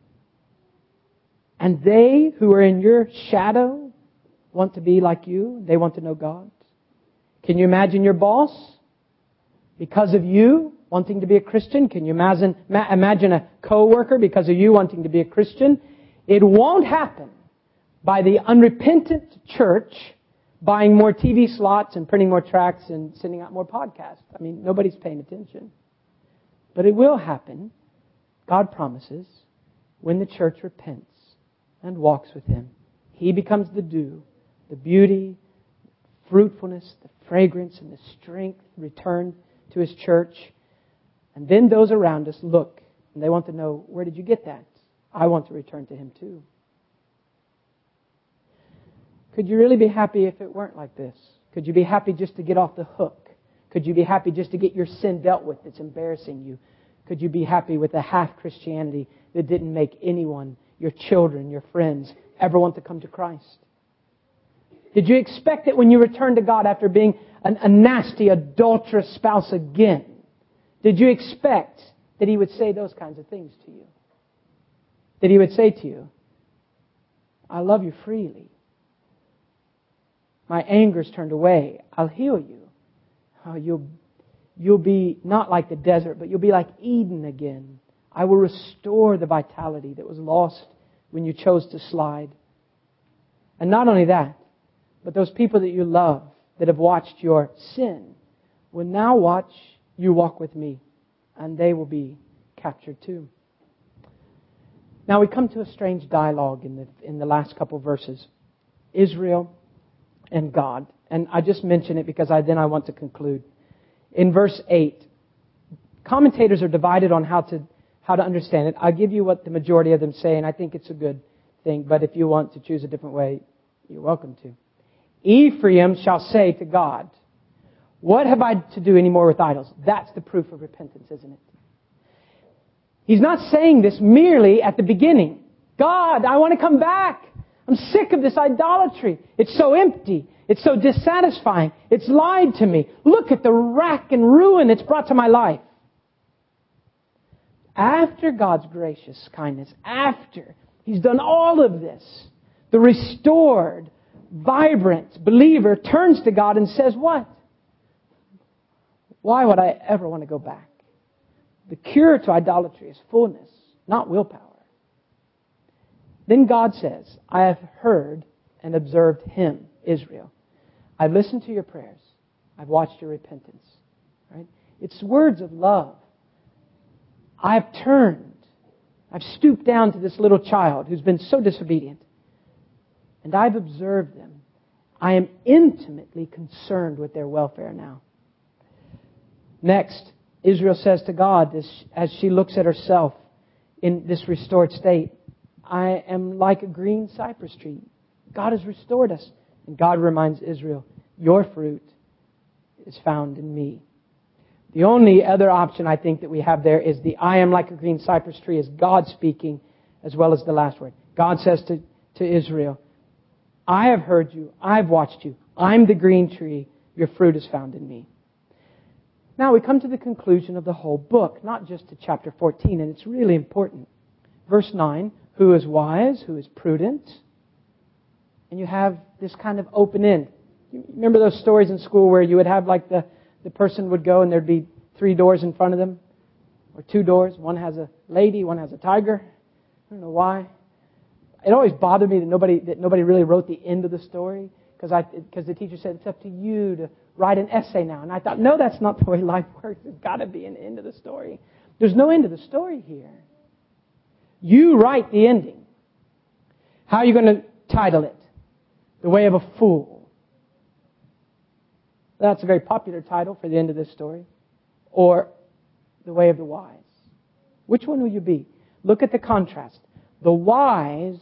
And they who are in your shadow want to be like you. They want to know God. Can you imagine your boss, because of you, wanting to be a Christian? Can you imagine, imagine a co-worker because of you wanting to be a Christian? It won't happen by the unrepentant church buying more T V slots and printing more tracts and sending out more podcasts. I mean, nobody's paying attention. But it will happen, God promises, when the church repents and walks with Him. He becomes the dew, the beauty, fruitfulness, the fragrance, and the strength return to His church. And then those around us look, and they want to know, where did you get that? I want to return to Him too. Could you really be happy if it weren't like this? Could you be happy just to get off the hook? Could you be happy just to get your sin dealt with that's embarrassing you? Could you be happy with a half Christianity that didn't make anyone, your children, your friends, ever want to come to Christ? Did you expect that when you returned to God after being an, a nasty, adulterous spouse again, did you expect that He would say those kinds of things to you? That He would say to you, I love you freely. My anger's turned away. I'll heal you. Oh, you'll, you'll be not like the desert, but you'll be like Eden again. I will restore the vitality that was lost when you chose to slide. And not only that, but those people that you love that have watched your sin will now watch you walk with me, and they will be captured too. Now we come to a strange dialogue in the in the last couple of verses. Israel and God. And I just mention it because I then I want to conclude. In verse eight, commentators are divided on how to how to understand it. I'll give you what the majority of them say, and I think it's a good thing. But if you want to choose a different way, you're welcome to. Ephraim shall say to God, what have I to do anymore with idols? That's the proof of repentance, isn't it? He's not saying this merely at the beginning. God, I want to come back. I'm sick of this idolatry. It's so empty. It's so dissatisfying. It's lied to me. Look at the wreck and ruin it's brought to my life. After God's gracious kindness, after He's done all of this, the restored, vibrant believer turns to God and says, what? Why would I ever want to go back? The cure to idolatry is fullness, not willpower. Then God says, I have heard and observed him, Israel. I've listened to your prayers. I've watched your repentance. Right? It's words of love. I've turned. I've stooped down to this little child who's been so disobedient. And I've observed them. I am intimately concerned with their welfare now. Next, Israel says to God, as she looks at herself in this restored state, I am like a green cypress tree. God has restored us. And God reminds Israel, your fruit is found in me. The only other option I think that we have there is the I am like a green cypress tree is God speaking as well as the last word. God says to, to Israel, I have heard you. I've watched you. I'm the green tree. Your fruit is found in me. Now we come to the conclusion of the whole book, not just to chapter fourteen, and it's really important. Verse nine, who is wise, who is prudent? And you have this kind of open end. You remember those stories in school where you would have like the, the person would go and there'd be three doors in front of them, or two doors. One has a lady, one has a tiger. I don't know why. It always bothered me that nobody that nobody really wrote the end of the story, because I because the teacher said it's up to you to write an essay now, and I thought, no, that's not the way life works. There's got to be an end of the story. There's no end of the story here. You write the ending. How are you going to title it? The Way of a Fool. That's a very popular title for the end of this story. Or The Way of the Wise. Which one will you be? Look at the contrast. The wise,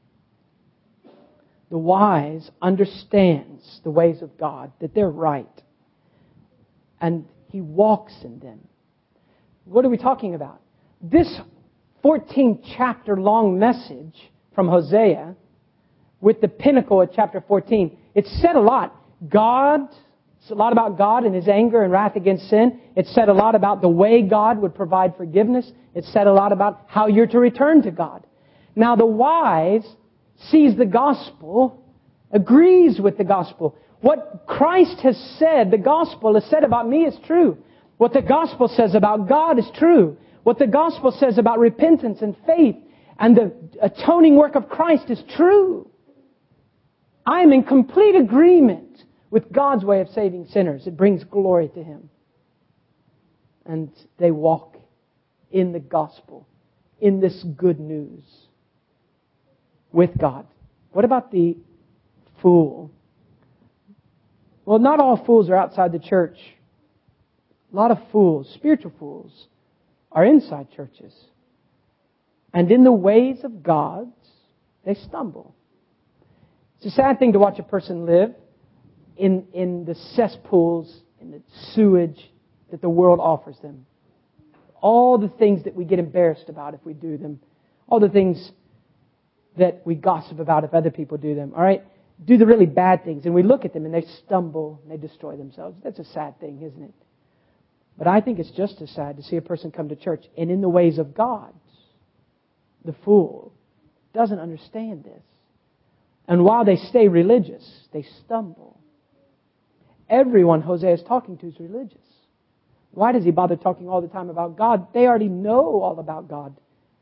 the wise understands the ways of God, that they're right. And he walks in them. What are we talking about? This fourteen chapter long message from Hosea with the pinnacle at chapter fourteen, it said a lot. God, it's a lot about God and His anger and wrath against sin. It said a lot about the way God would provide forgiveness. It said a lot about how you're to return to God. Now the wise sees the gospel, agrees with the gospel. What Christ has said, the gospel has said about me is true. What the gospel says about God is true. What the gospel says about repentance and faith and the atoning work of Christ is true. I am in complete agreement with God's way of saving sinners. It brings glory to Him. And they walk in the gospel, in this good news with God. What about the fool? Well, not all fools are outside the church. A lot of fools, spiritual fools, are inside churches. And in the ways of God, they stumble. It's a sad thing to watch a person live in, in the cesspools, in the sewage that the world offers them. All the things that we get embarrassed about if we do them. All the things that we gossip about if other people do them. All right? Do the really bad things. And we look at them and they stumble and they destroy themselves. That's a sad thing, isn't it? But I think it's just as sad to see a person come to church and in the ways of God, the fool doesn't understand this. And while they stay religious, they stumble. Everyone Hosea is talking to is religious. Why does he bother talking all the time about God? They already know all about God.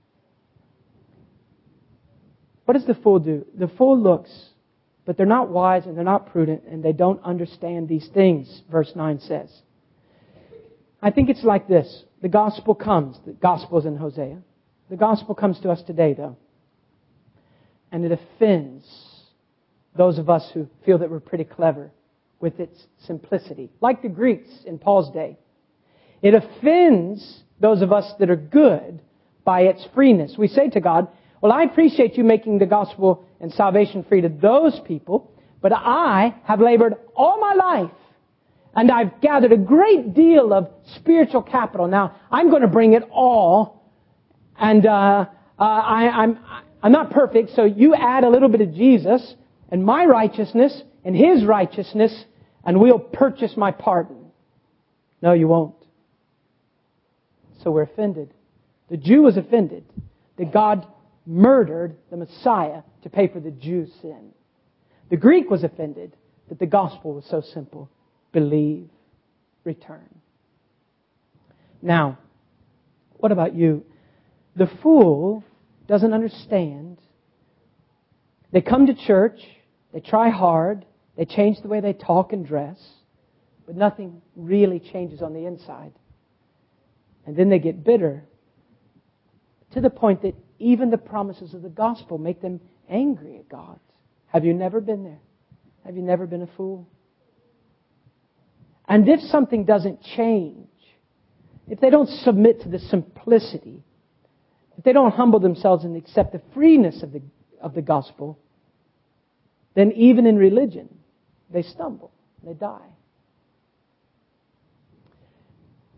What does the fool do? The fool looks, but they're not wise and they're not prudent and they don't understand these things, verse nine says. I think it's like this. The gospel comes. The gospel is in Hosea. The gospel comes to us today, though. And it offends those of us who feel that we're pretty clever with its simplicity. Like the Greeks in Paul's day. It offends those of us that are good by its freeness. We say to God, well, I appreciate you making the gospel and salvation free to those people, but I have labored all my life and I've gathered a great deal of spiritual capital. Now, I'm going to bring it all, and uh, uh, I, I'm I'm not perfect, so you add a little bit of Jesus and my righteousness and His righteousness, and we'll purchase my pardon. No, you won't. So we're offended. The Jew was offended that God murdered the Messiah to pay for the Jew's sin. The Greek was offended that the gospel was so simple. Believe, return. Now, what about you? The fool doesn't understand. They come to church, they try hard, they change the way they talk and dress, but nothing really changes on the inside. And then they get bitter to the point that even the promises of the gospel make them angry at God. Have you never been there? Have you never been a fool? And if something doesn't change, if they don't submit to the simplicity, if they don't humble themselves and accept the freeness of the, of the gospel, then even in religion, they stumble, they die.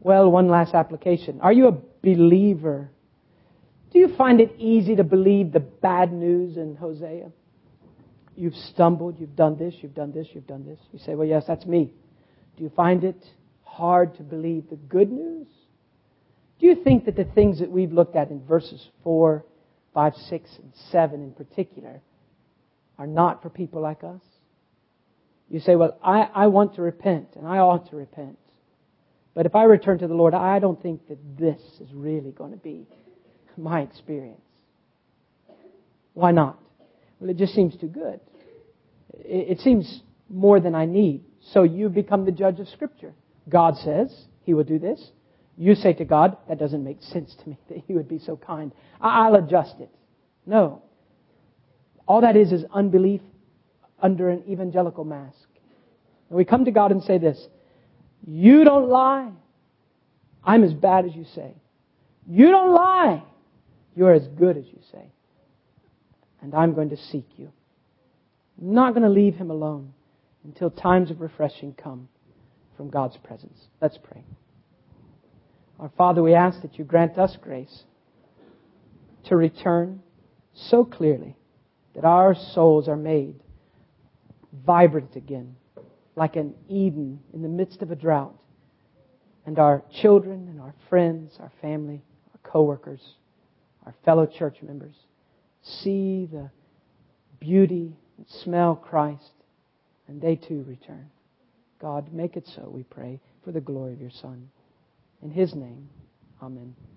Well, one last application. Are you a believer? Do you find it easy to believe the bad news in Hosea? You've stumbled, you've done this, you've done this, you've done this. You say, well, yes, that's me. Do you find it hard to believe the good news? Do you think that the things that we've looked at in verses four, five, six, and seven in particular are not for people like us? You say, well, I, I want to repent, and I ought to repent. But if I return to the Lord, I don't think that this is really going to be my experience. Why not? Well, it just seems too good. It, it seems more than I need. So you become the judge of Scripture. God says He will do this. You say to God, that doesn't make sense to me that He would be so kind. I'll adjust it. No. All that is is unbelief under an evangelical mask. And we come to God and say this, you don't lie. I'm as bad as you say. You don't lie. You're as good as you say. And I'm going to seek you. I'm not going to leave Him alone until times of refreshing come from God's presence. Let's pray. Our Father, we ask that you grant us grace to return so clearly that our souls are made vibrant again, like an Eden in the midst of a drought. And our children and our friends, our family, our co-workers, our fellow church members see the beauty and smell Christ, and they too return. God, make it so, we pray, for the glory of your Son. In His name, amen.